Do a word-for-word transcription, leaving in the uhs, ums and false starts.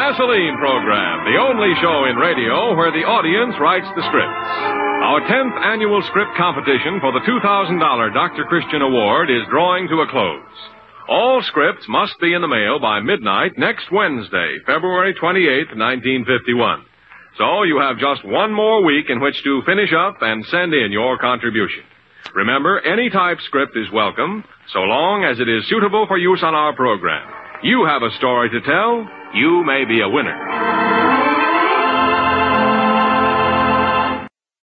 Gasoline Program, the only show in radio where the audience writes the scripts. Our tenth annual script competition for the two thousand dollars Doctor Christian Award is drawing to a close. All scripts must be in the mail by midnight next Wednesday, February twenty-eighth, nineteen fifty-one. So you have just one more week in which to finish up and send in your contribution. Remember, any type script is welcome, so long as it is suitable for use on our program. You have a story to tell, you may be a winner.